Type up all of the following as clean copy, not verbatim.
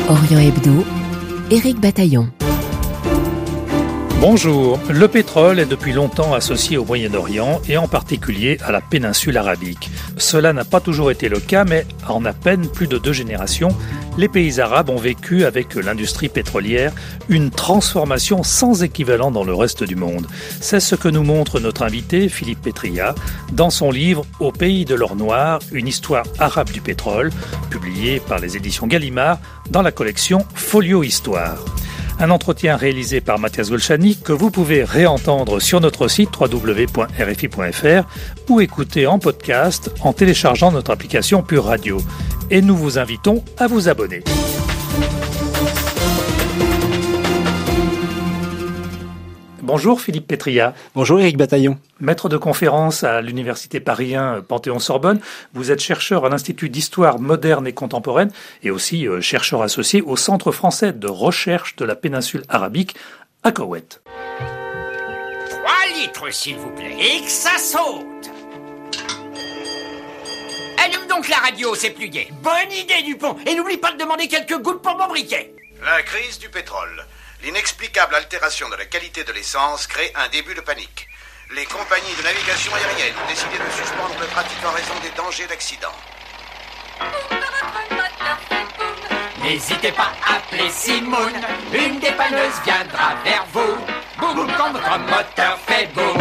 Orient Hebdo, Éric Bataillon. Bonjour. Le pétrole est depuis longtemps associé au Moyen-Orient et en particulier à la péninsule arabique. Cela n'a pas toujours été le cas, mais en à peine plus de 2 générations, les pays arabes ont vécu avec l'industrie pétrolière une transformation sans équivalent dans le reste du monde. C'est ce que nous montre notre invité, Philippe Petria, dans son livre « Au pays de l'or noir, une histoire arabe du pétrole », publié par les éditions Gallimard dans la collection Folio Histoire. Un entretien réalisé par Mathias Golchani que vous pouvez réentendre sur notre site www.rfi.fr ou écouter en podcast en téléchargeant notre application Pure Radio. Et nous vous invitons à vous abonner. Bonjour Philippe Petria. Bonjour Éric Bataillon. Maître de conférence à l'Université Paris 1 Panthéon-Sorbonne, vous êtes chercheur à l'Institut d'histoire moderne et contemporaine et aussi chercheur associé au Centre français de recherche de la péninsule arabique à Koweït. 3 litres s'il vous plaît, et que ça saute. Allume donc la radio, c'est plus gai. Bonne idée Dupont, et n'oublie pas de demander quelques gouttes pour mon briquet. La crise du pétrole. L'inexplicable altération de la qualité de l'essence crée un début de panique. Les compagnies de navigation aérienne ont décidé de suspendre le trafic en raison des dangers d'accident. N'hésitez pas à appeler Simone, une dépanneuse viendra vers vous. Boum, quand votre moteur fait boum.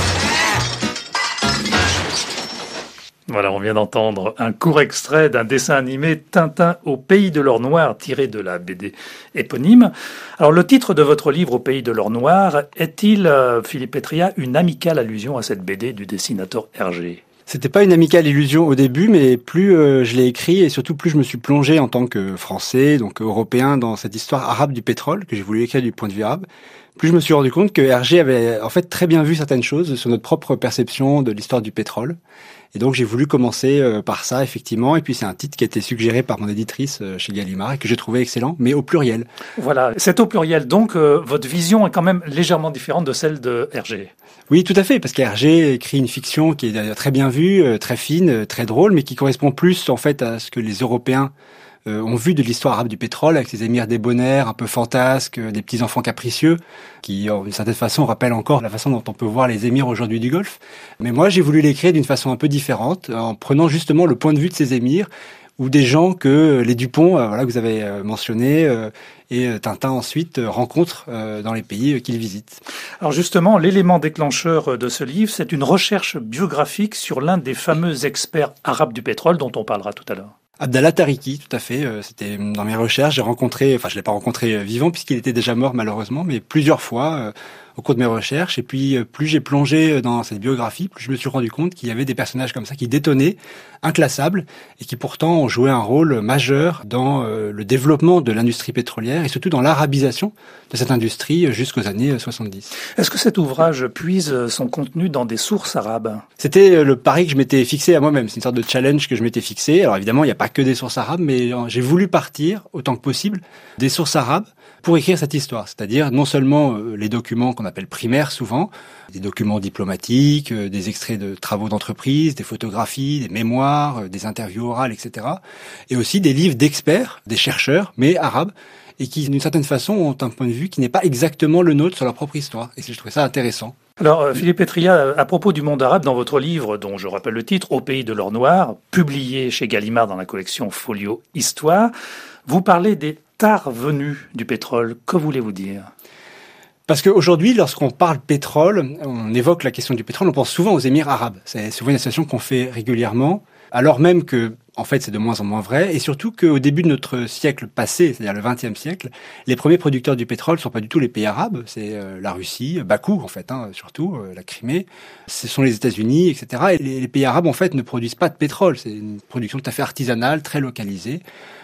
Voilà, on vient d'entendre un court extrait d'un dessin animé Tintin au pays de l'or noir tiré de la BD éponyme. Alors le titre de votre livre Au pays de l'or noir est-il, Philippe Petria, une amicale allusion à cette BD du dessinateur Hergé ? C'était pas une amicale illusion au début, mais plus je l'ai écrit et surtout plus je me suis plongé en tant que Français, donc Européen, dans cette histoire arabe du pétrole que j'ai voulu écrire du point de vue arabe, plus je me suis rendu compte que Hergé avait en fait très bien vu certaines choses sur notre propre perception de l'histoire du pétrole. Et donc j'ai voulu commencer par ça, effectivement, et puis c'est un titre qui a été suggéré par mon éditrice chez Gallimard et que j'ai trouvé excellent, mais au pluriel. Voilà, c'est au pluriel, donc votre vision est quand même légèrement différente de celle de Hergé. Oui, tout à fait, parce qu'Hergé écrit une fiction qui est très bien vue, très fine, très drôle, mais qui correspond plus en fait à ce que les Européens ont vu de l'histoire arabe du pétrole, avec ces émirs débonnaires, un peu fantasques, des petits enfants capricieux, qui, d'une certaine façon, rappellent encore la façon dont on peut voir les émirs aujourd'hui du Golfe. Mais moi, j'ai voulu l'écrire d'une façon un peu différente, en prenant justement le point de vue de ces émirs, ou des gens que les Dupont, que vous avez mentionné, et Tintin ensuite rencontrent dans les pays qu'ils visitent. Alors justement, l'élément déclencheur de ce livre, c'est une recherche biographique sur l'un des fameux experts arabes du pétrole dont on parlera tout à l'heure. Abdallah Tariki, tout à fait. C'était dans mes recherches. Je l'ai pas rencontré vivant puisqu'il était déjà mort malheureusement, mais plusieurs fois au cours de mes recherches. Et puis plus j'ai plongé dans cette biographie, plus je me suis rendu compte qu'il y avait des personnages comme ça qui détonnaient, inclassables, et qui pourtant ont joué un rôle majeur dans le développement de l'industrie pétrolière et surtout dans l'arabisation de cette industrie jusqu'aux années 70. Est-ce que cet ouvrage puise son contenu dans des sources arabes ? C'était le pari que je m'étais fixé à moi-même. C'est une sorte de challenge que je m'étais fixé. Alors évidemment, il n'y a pas que des sources arabes, mais j'ai voulu partir, autant que possible, des sources arabes pour écrire cette histoire. C'est-à-dire non seulement les documents qu'on appelle primaires souvent, des documents diplomatiques, des extraits de travaux d'entreprise, des photographies, des mémoires, des interviews orales, etc. Et aussi des livres d'experts, des chercheurs, mais arabes, et qui, d'une certaine façon, ont un point de vue qui n'est pas exactement le nôtre sur leur propre histoire. Et je trouvais ça intéressant. Alors, Philippe Petria, à propos du monde arabe, dans votre livre, dont je rappelle le titre, Au pays de l'or noir, publié chez Gallimard dans la collection Folio Histoire, vous parlez des tard venus du pétrole. Que voulez-vous dire ? Parce qu'aujourd'hui, lorsqu'on parle pétrole, on évoque la question du pétrole, on pense souvent aux Émirs arabes. C'est souvent une association qu'on fait régulièrement, alors même que, en fait, c'est de moins en moins vrai, et surtout qu'au début de notre siècle passé, c'est-à-dire le XXe siècle, les premiers producteurs du pétrole ne sont pas du tout les pays arabes, c'est la Russie, Bakou, en fait, surtout, la Crimée, ce sont les États-Unis, etc. Et les pays arabes, en fait, ne produisent pas de pétrole, c'est une production tout à fait artisanale, très localisée.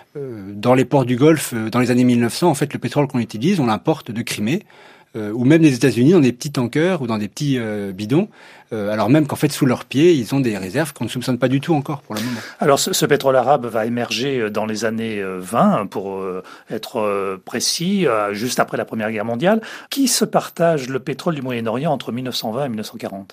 Dans les ports du Golfe, dans les années 1900, en fait, le pétrole qu'on utilise, on l'importe de Crimée, ou même des États-Unis dans des petits tankers ou dans des petits bidons, alors même qu'en fait sous leurs pieds ils ont des réserves qu'on ne soupçonne pas du tout encore pour le moment. Alors ce pétrole arabe va émerger dans les années 20 pour être précis, juste après la Première Guerre mondiale. Qui se partage le pétrole du Moyen-Orient entre 1920 et 1940 ?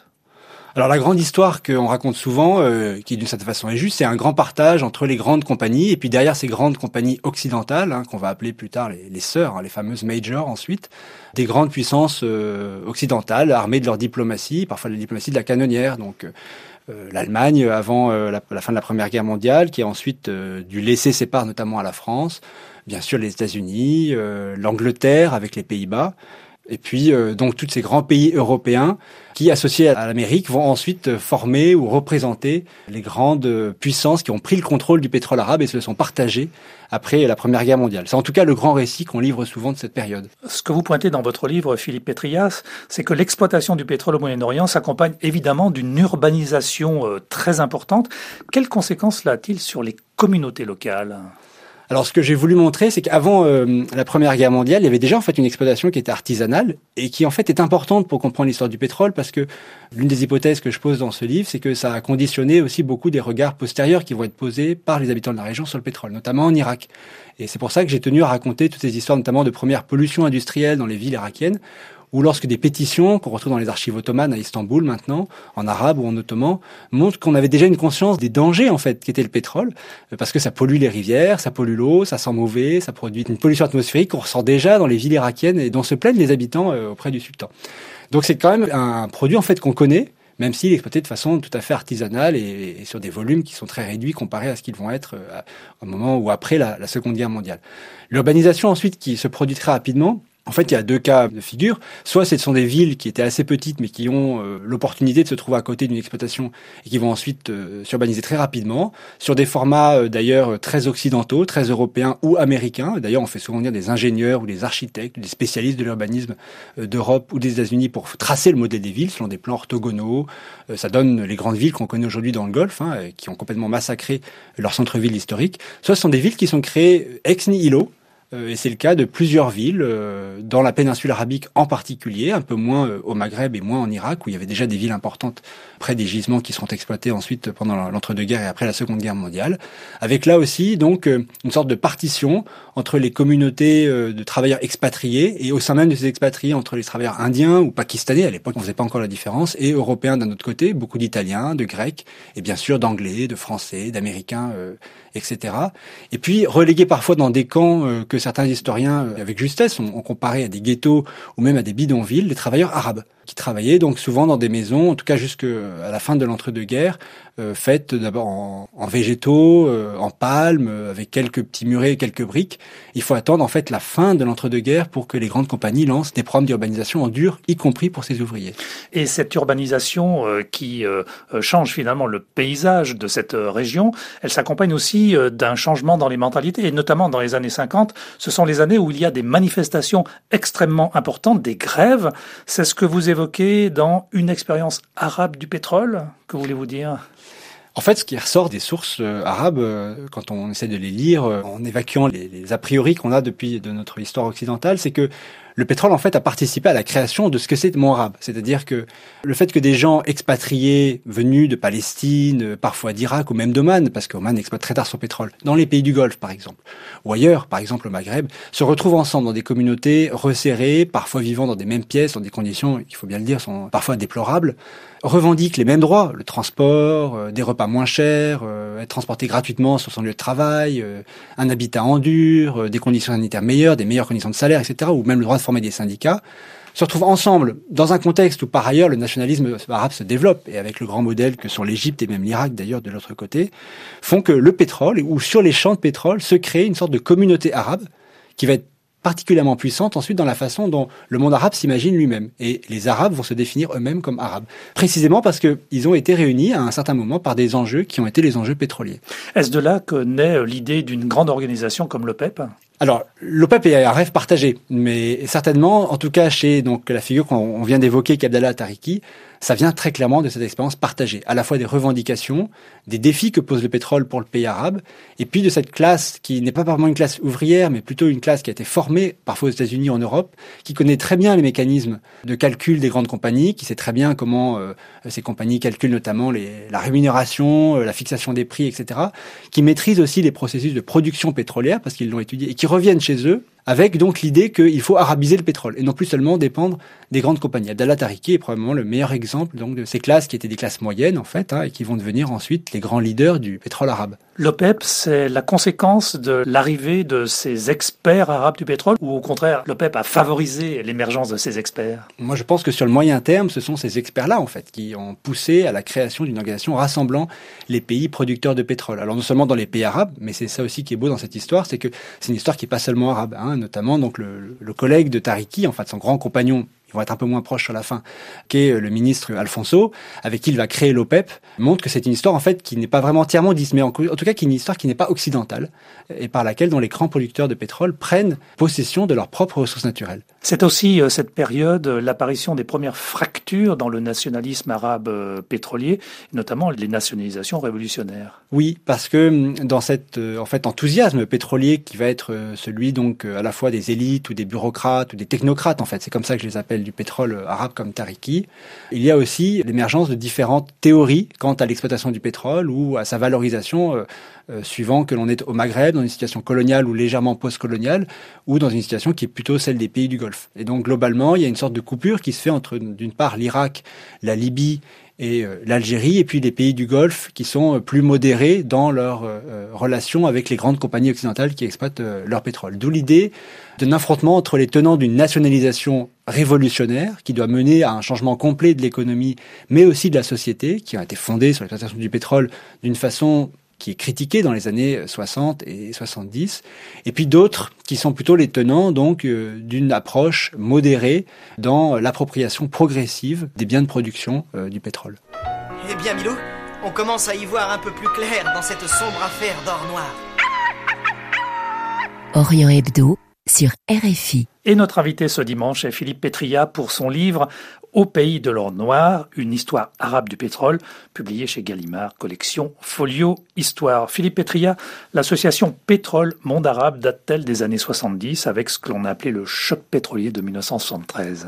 Alors la grande histoire qu'on raconte souvent, qui d'une certaine façon est juste, c'est un grand partage entre les grandes compagnies, et puis derrière ces grandes compagnies occidentales, qu'on va appeler plus tard les sœurs, les fameuses majors ensuite, des grandes puissances occidentales, armées de leur diplomatie, parfois la diplomatie de la canonnière, donc l'Allemagne avant la fin de la Première Guerre mondiale, qui a ensuite dû laisser ses parts notamment à la France, bien sûr les États-Unis, l'Angleterre avec les Pays-Bas, et puis donc tous ces grands pays européens qui, associés à l'Amérique, vont ensuite former ou représenter les grandes puissances qui ont pris le contrôle du pétrole arabe et se le sont partagés après la Première Guerre mondiale. C'est en tout cas le grand récit qu'on livre souvent de cette période. Ce que vous pointez dans votre livre, Philippe Pétrias, c'est que l'exploitation du pétrole au Moyen-Orient s'accompagne évidemment d'une urbanisation très importante. Quelles conséquences cela a-t-il sur les communautés locales ? Alors, ce que j'ai voulu montrer, c'est qu'avant la Première Guerre mondiale, il y avait déjà en fait une exploitation qui était artisanale et qui en fait est importante pour comprendre l'histoire du pétrole, parce que l'une des hypothèses que je pose dans ce livre, c'est que ça a conditionné aussi beaucoup des regards postérieurs qui vont être posés par les habitants de la région sur le pétrole, notamment en Irak. Et c'est pour ça que j'ai tenu à raconter toutes ces histoires, notamment de première pollution industrielle dans les villes irakiennes, ou lorsque des pétitions qu'on retrouve dans les archives ottomanes à Istanbul maintenant, en arabe ou en ottoman, montrent qu'on avait déjà une conscience des dangers en fait qu'était le pétrole, parce que ça pollue les rivières, ça pollue l'eau, ça sent mauvais, ça produit une pollution atmosphérique qu'on ressent déjà dans les villes irakiennes et dont se plaignent les habitants auprès du sultan. Donc c'est quand même un produit en fait qu'on connaît, même s'il est exploité de façon tout à fait artisanale et sur des volumes qui sont très réduits comparés à ce qu'ils vont être au moment ou après la Seconde Guerre mondiale. L'urbanisation ensuite qui se produit très rapidement. En fait, il y a deux cas de figure. Soit ce sont des villes qui étaient assez petites, mais qui ont l'opportunité de se trouver à côté d'une exploitation et qui vont ensuite s'urbaniser très rapidement, sur des formats d'ailleurs très occidentaux, très européens ou américains. D'ailleurs, on fait souvent venir des ingénieurs ou des architectes, des spécialistes de l'urbanisme d'Europe ou des États-Unis pour tracer le modèle des villes selon des plans orthogonaux. Ça donne les grandes villes qu'on connaît aujourd'hui dans le Golfe, qui ont complètement massacré leur centre-ville historique. Soit ce sont des villes qui sont créées ex nihilo. Et c'est le cas de plusieurs villes, dans la péninsule arabique en particulier, un peu moins au Maghreb et moins en Irak, où il y avait déjà des villes importantes près des gisements qui seront exploités ensuite pendant l'entre-deux-guerres et après la Seconde Guerre mondiale, avec là aussi donc une sorte de partition entre les communautés de travailleurs expatriés et au sein même de ces expatriés entre les travailleurs indiens ou pakistanais, à l'époque on faisait pas encore la différence, et européens d'un autre côté, beaucoup d'Italiens, de Grecs, et bien sûr d'Anglais, de Français, d'Américains, etc. Et puis relégués parfois dans des camps que certains historiens, avec justesse, ont comparé à des ghettos ou même à des bidonvilles, les travailleurs arabes, qui travaillaient donc souvent dans des maisons, en tout cas jusqu'à la fin de l'entre-deux-guerres, faites d'abord en végétaux, en palmes, avec quelques petits murets et quelques briques. Il faut attendre en fait la fin de l'entre-deux-guerres pour que les grandes compagnies lancent des programmes d'urbanisation en dur, y compris pour ces ouvriers. Et cette urbanisation qui change finalement le paysage de cette région, elle s'accompagne aussi d'un changement dans les mentalités, et notamment dans les années 50. Ce sont les années où il y a des manifestations extrêmement importantes, des grèves. C'est ce que vous évoquez dans Une expérience arabe du pétrole. Que voulez-vous dire ? En fait, ce qui ressort des sources arabes, quand on essaie de les lire, en évacuant les a priori qu'on a depuis de notre histoire occidentale, c'est que le pétrole, en fait, a participé à la création de ce que c'est le monde arabe. C'est-à-dire que le fait que des gens expatriés, venus de Palestine, parfois d'Irak ou même d'Oman, parce qu'Oman exploite très tard son pétrole, dans les pays du Golfe, par exemple, ou ailleurs, par exemple au Maghreb, se retrouvent ensemble dans des communautés resserrées, parfois vivant dans des mêmes pièces, dans des conditions, il faut bien le dire, sont parfois déplorables, revendiquent les mêmes droits, le transport, des repas moins chers, être transporté gratuitement sur son lieu de travail, un habitat en dur, des conditions sanitaires meilleures, des meilleures conditions de salaire, etc., ou même le droit de former des syndicats, se retrouvent ensemble dans un contexte où par ailleurs le nationalisme arabe se développe, et avec le grand modèle que sont l'Égypte et même l'Irak d'ailleurs de l'autre côté, font que le pétrole, ou sur les champs de pétrole, se crée une sorte de communauté arabe qui va être particulièrement puissante ensuite dans la façon dont le monde arabe s'imagine lui-même. Et les Arabes vont se définir eux-mêmes comme Arabes. Précisément parce qu'ils ont été réunis à un certain moment par des enjeux qui ont été les enjeux pétroliers. Est-ce de là que naît l'idée d'une grande organisation comme l'OPEP ? Alors, l'OPEP est un rêve partagé, mais certainement, en tout cas chez donc la figure qu'on vient d'évoquer, qu'Abdallah Tariki, ça vient très clairement de cette expérience partagée, à la fois des revendications, des défis que pose le pétrole pour le pays arabe, et puis de cette classe qui n'est pas vraiment une classe ouvrière, mais plutôt une classe qui a été formée, parfois aux États-Unis, en Europe, qui connaît très bien les mécanismes de calcul des grandes compagnies, qui sait très bien comment ces compagnies calculent notamment la rémunération, la fixation des prix, etc., qui maîtrise aussi les processus de production pétrolière, parce qu'ils l'ont étudié, et qui reviennent chez eux avec donc l'idée qu'il faut arabiser le pétrole et non plus seulement dépendre des grandes compagnies. Abdallah Tariki est probablement le meilleur exemple donc de ces classes qui étaient des classes moyennes en fait, et qui vont devenir ensuite les grands leaders du pétrole arabe. L'OPEP, c'est la conséquence de l'arrivée de ces experts arabes du pétrole ou au contraire, l'OPEP a favorisé l'émergence de ces experts? Moi, je pense que sur le moyen terme, ce sont ces experts-là, en fait, qui ont poussé à la création d'une organisation rassemblant les pays producteurs de pétrole. Alors, non seulement dans les pays arabes, mais c'est ça aussi qui est beau dans cette histoire, c'est que c'est une histoire qui n'est pas seulement arabe, notamment donc le collègue de Tariki, en fait, son grand compagnon, ils vont être un peu moins proches sur la fin, qui est le ministre Alfonso, avec qui il va créer l'OPEP, montre que c'est une histoire en fait qui n'est pas vraiment entièrement dite, mais en tout cas qui est une histoire qui n'est pas occidentale, et par laquelle dont les grands producteurs de pétrole prennent possession de leurs propres ressources naturelles. C'est aussi cette période, l'apparition des premières fractures dans le nationalisme arabe pétrolier, notamment les nationalisations révolutionnaires. Oui, parce que dans cet enthousiasme pétrolier qui va être celui donc à la fois des élites ou des bureaucrates ou des technocrates en fait, c'est comme ça que je les appelle, du pétrole arabe comme Tariki, il y a aussi l'émergence de différentes théories quant à l'exploitation du pétrole ou à sa valorisation suivant que l'on est au Maghreb, dans une situation coloniale ou légèrement post-coloniale, ou dans une situation qui est plutôt celle des pays du Golfe. Et donc globalement, il y a une sorte de coupure qui se fait entre d'une part l'Irak, la Libye et l'Algérie, et puis les pays du Golfe qui sont plus modérés dans leur relation avec les grandes compagnies occidentales qui exploitent leur pétrole. D'où l'idée d'un affrontement entre les tenants d'une nationalisation révolutionnaire qui doit mener à un changement complet de l'économie, mais aussi de la société, qui a été fondée sur l'exploitation du pétrole d'une façon qui est critiquée dans les années 60 et 70, et puis d'autres qui sont plutôt les tenants donc d'une approche modérée dans l'appropriation progressive des biens de production du pétrole. Eh bien Milou, on commence à y voir un peu plus clair dans cette sombre affaire d'or noir. Orient Hebdo sur RFI. Et notre invité ce dimanche est Philippe Petria pour son livre « Au pays de l'or noir, une histoire arabe du pétrole », publié chez Gallimard, collection Folio Histoire. Philippe Petria, l'association Pétrole Monde Arabe date-t-elle des années 70 avec ce que l'on a appelé le choc pétrolier de 1973 ?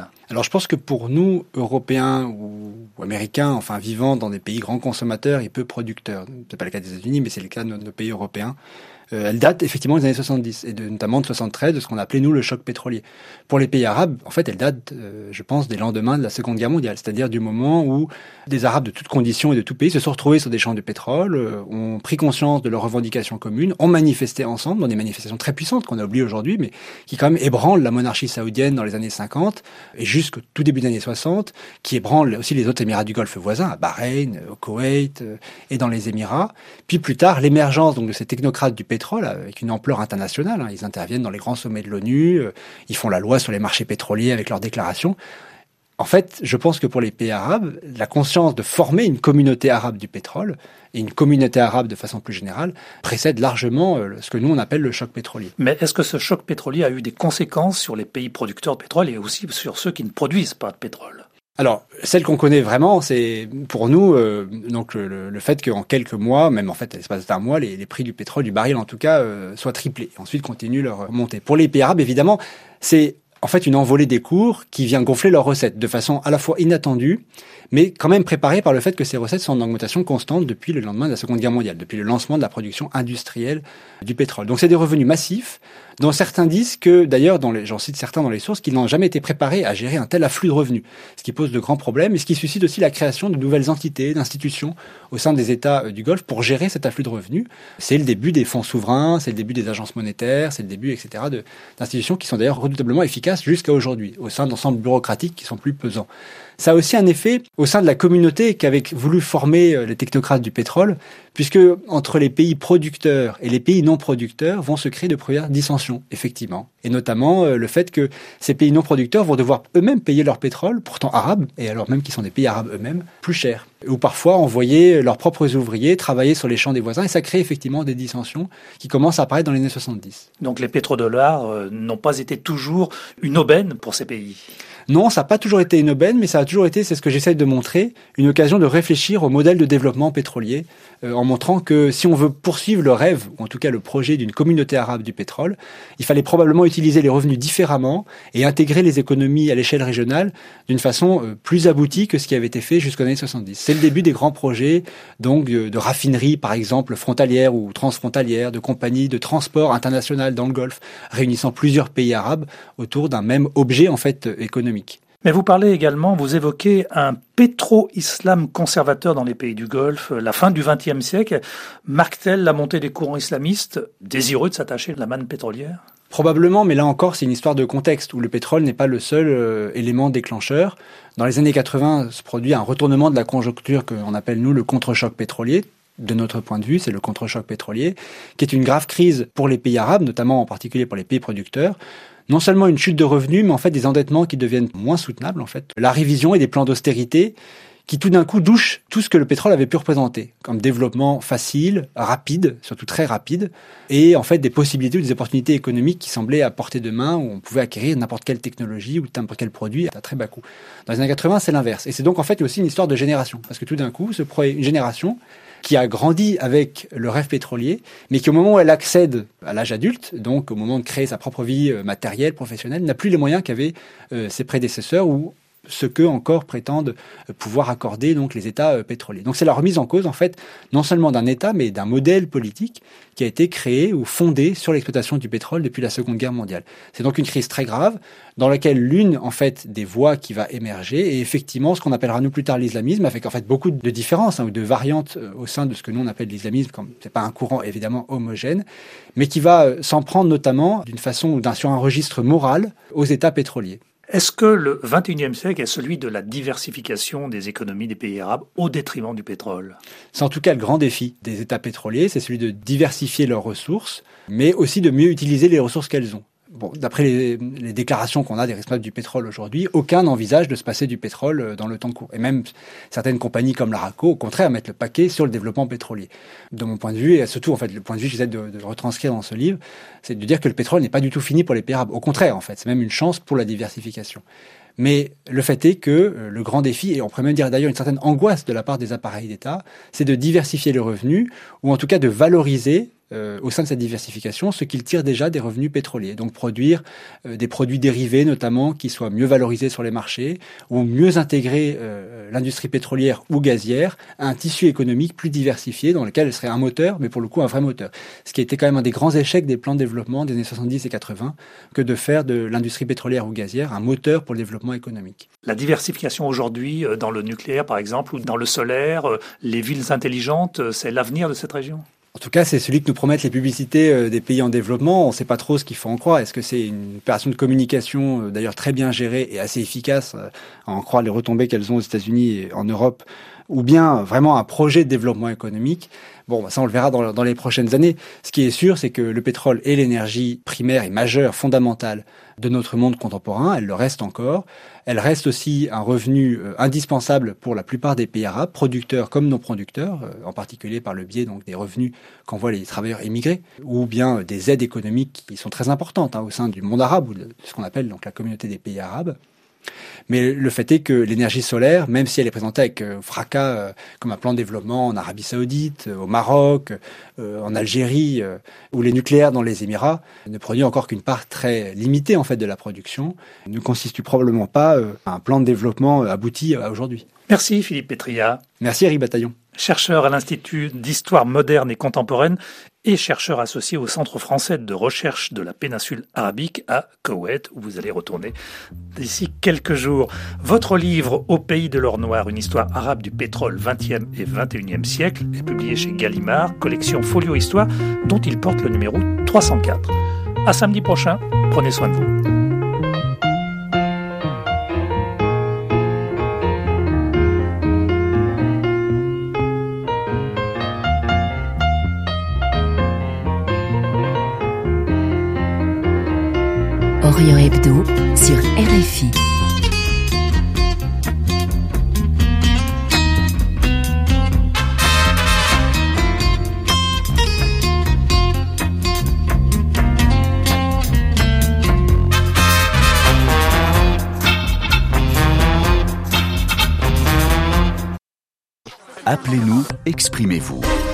Alors je pense que pour nous, Européens ou Américains, enfin vivant dans des pays grands consommateurs et peu producteurs, c'est pas le cas des États-Unis, mais c'est le cas de nos pays européens, elle date effectivement des années 70, et notamment de 73, de ce qu'on appelait nous le choc pétrolier. Pour les pays arabes, en fait, elle date, je pense, des lendemains de la Seconde Guerre mondiale, c'est-à-dire du moment où des Arabes de toutes conditions et de tout pays se sont retrouvés sur des champs de pétrole, ont pris conscience de leurs revendications communes, ont manifesté ensemble dans des manifestations très puissantes qu'on a oubliées aujourd'hui, mais qui quand même ébranlent la monarchie saoudienne dans les années 50 et jusqu'au tout début des années 60, qui ébranlent aussi les autres Émirats du Golfe voisins, à Bahreïn, au Koweït et dans les Émirats. Puis plus tard, l'émergence donc de ces technocrates du pétrole avec une ampleur internationale. Ils interviennent dans les grands sommets de l'ONU, ils font la loi sur les marchés pétroliers avec leurs déclarations. En fait, je pense que pour les pays arabes, la conscience de former une communauté arabe du pétrole et une communauté arabe de façon plus générale précède largement ce que nous on appelle le choc pétrolier. Mais est-ce que ce choc pétrolier a eu des conséquences sur les pays producteurs de pétrole et aussi sur ceux qui ne produisent pas de pétrole ? Alors, celle qu'on connaît vraiment, c'est pour nous donc le fait qu'en quelques mois, même en fait à l'espace d'un mois, les prix du pétrole, du baril en tout cas, soient triplés. Ensuite, continuent leur montée. Pour les pays arabes, évidemment, c'est en fait une envolée des cours qui vient gonfler leurs recettes de façon à la fois inattendue, mais quand même préparée par le fait que ces recettes sont en augmentation constante depuis le lendemain de la Seconde Guerre mondiale, depuis le lancement de la production industrielle du pétrole. Donc c'est des revenus massifs, dont certains disent que, d'ailleurs, j'en cite certains dans les sources, qu'ils n'ont jamais été préparés à gérer un tel afflux de revenus, ce qui pose de grands problèmes et ce qui suscite aussi la création de nouvelles entités, d'institutions au sein des États du Golfe pour gérer cet afflux de revenus. C'est le début des fonds souverains, c'est le début des agences monétaires, c'est le début, etc., d'institutions qui sont d'ailleurs redoutablement efficaces jusqu'à aujourd'hui, au sein d'ensembles bureaucratiques qui sont plus pesants. Ça a aussi un effet au sein de la communauté qu'avaient voulu former les technocrates du pétrole, puisque entre les pays producteurs et les pays non producteurs vont se créer de premières dissensions, effectivement. Et notamment le fait que ces pays non producteurs vont devoir eux-mêmes payer leur pétrole, pourtant arabe, et alors même qu'ils sont des pays arabes eux-mêmes, plus cher. Ou parfois envoyer leurs propres ouvriers travailler sur les champs des voisins, et ça crée effectivement des dissensions qui commencent à apparaître dans les années 70. Donc les pétrodollars n'ont pas été toujours une aubaine pour ces pays. Non, ça n'a pas toujours été une aubaine, mais ça a toujours été, c'est ce que j'essaye de montrer, une occasion de réfléchir au modèle de développement pétrolier, en montrant que si on veut poursuivre le rêve, ou en tout cas le projet d'une communauté arabe du pétrole, il fallait probablement utiliser les revenus différemment et intégrer les économies à l'échelle régionale d'une façon plus aboutie que ce qui avait été fait jusqu'aux années 70. C'est le début des grands projets, donc de raffineries, par exemple, frontalières ou transfrontalières, de compagnies de transport international dans le Golfe, réunissant plusieurs pays arabes autour d'un même objet, en fait, économique. Mais vous parlez également, vous évoquez un pétro-islam conservateur dans les pays du Golfe. La fin du XXe siècle marque-t-elle la montée des courants islamistes désireux de s'attacher de la manne pétrolière ? Probablement, mais là encore, c'est une histoire de contexte où le pétrole n'est pas le seul élément déclencheur. Dans les années 80, se produit un retournement de la conjoncture qu'on appelle, nous, le contre-choc pétrolier. De notre point de vue, c'est le contre-choc pétrolier, qui est une grave crise pour les pays arabes, notamment en particulier pour les pays producteurs. Non seulement une chute de revenus, mais en fait des endettements qui deviennent moins soutenables, en fait. La révision et des plans d'austérité qui tout d'un coup douchent tout ce que le pétrole avait pu représenter, comme développement facile, rapide, surtout très rapide, et en fait des possibilités ou des opportunités économiques qui semblaient à portée de main, où on pouvait acquérir n'importe quelle technologie ou n'importe quel produit à très bas coût. Dans les années 80, c'est l'inverse. Et c'est donc en fait aussi une histoire de génération, parce que tout d'un coup, une génération qui a grandi avec le rêve pétrolier, mais qui au moment où elle accède à l'âge adulte, donc au moment de créer sa propre vie matérielle, professionnelle, n'a plus les moyens qu'avaient ses prédécesseurs ou ce que encore prétendent pouvoir accorder donc les États pétroliers. Donc c'est la remise en cause en fait non seulement d'un État mais d'un modèle politique qui a été créé ou fondé sur l'exploitation du pétrole depuis la Seconde Guerre mondiale. C'est donc une crise très grave dans laquelle l'une en fait des voies qui va émerger est effectivement ce qu'on appellera nous plus tard l'islamisme, avec en fait beaucoup de différences ou de variantes au sein de ce que nous on appelle l'islamisme, comme c'est pas un courant évidemment homogène, mais qui va s'en prendre notamment d'une façon ou sur un registre moral aux États pétroliers. Est-ce que le XXIe siècle est celui de la diversification des économies des pays arabes au détriment du pétrole ? C'est en tout cas le grand défi des États pétroliers, c'est celui de diversifier leurs ressources, mais aussi de mieux utiliser les ressources qu'elles ont. Bon, d'après les déclarations qu'on a des responsables du pétrole aujourd'hui, aucun n'envisage de se passer du pétrole dans le temps court. Et même certaines compagnies comme l'Araco, au contraire, mettent le paquet sur le développement pétrolier. De mon point de vue, et surtout, en fait, le point de vue que j'essaie de retranscrire dans ce livre, c'est de dire que le pétrole n'est pas du tout fini pour les pays arabes. Au contraire, en fait, c'est même une chance pour la diversification. Mais le fait est que le grand défi, et on pourrait même dire d'ailleurs une certaine angoisse de la part des appareils d'État, c'est de diversifier les revenus, ou en tout cas de valoriser au sein de cette diversification ce qu'ils tirent déjà des revenus pétroliers. Donc produire des produits dérivés notamment qui soient mieux valorisés sur les marchés, ou mieux intégrer l'industrie pétrolière ou gazière à un tissu économique plus diversifié dans lequel elle serait un moteur, mais pour le coup un vrai moteur. Ce qui a été quand même un des grands échecs des plans de développement des années 70 et 80, que de faire de l'industrie pétrolière ou gazière un moteur pour le développement économique. La diversification aujourd'hui dans le nucléaire par exemple, ou dans le solaire, les villes intelligentes, c'est l'avenir de cette région ? En tout cas, c'est celui que nous promettent les publicités des pays en développement. On ne sait pas trop ce qu'il faut en croire. Est-ce que c'est une opération de communication d'ailleurs très bien gérée et assez efficace, à en croire les retombées qu'elles ont aux États-Unis et en Europe, ou bien vraiment un projet de développement économique? Bon, ça on le verra dans les prochaines années. Ce qui est sûr, c'est que le pétrole est l'énergie primaire et majeure, fondamentale de notre monde contemporain. Elle le reste encore. Elle reste aussi un revenu indispensable pour la plupart des pays arabes, producteurs comme non producteurs, en particulier par le biais donc des revenus qu'envoient les travailleurs émigrés, ou bien des aides économiques qui sont très importantes au sein du monde arabe, ou de ce qu'on appelle donc la communauté des pays arabes. Mais le fait est que l'énergie solaire, même si elle est présentée avec fracas comme un plan de développement en Arabie Saoudite, au Maroc, en Algérie, ou les nucléaires dans les Émirats, ne produit encore qu'une part très limitée en fait de la production, ne constitue probablement pas un plan de développement abouti aujourd'hui. Merci Philippe Pétria. Merci Eric Bataillon. Chercheur à l'Institut d'Histoire moderne et contemporaine et chercheur associé au Centre français de recherche de la péninsule arabique à Koweït, où vous allez retourner d'ici quelques jours. Votre livre « Au pays de l'or noir, une histoire arabe du pétrole 20e et 21e siècle » est publié chez Gallimard, collection Folio Histoire, dont il porte le numéro 304. À samedi prochain, prenez soin de vous. Orient Hebdo sur RFI. Appelez-nous, exprimez-vous.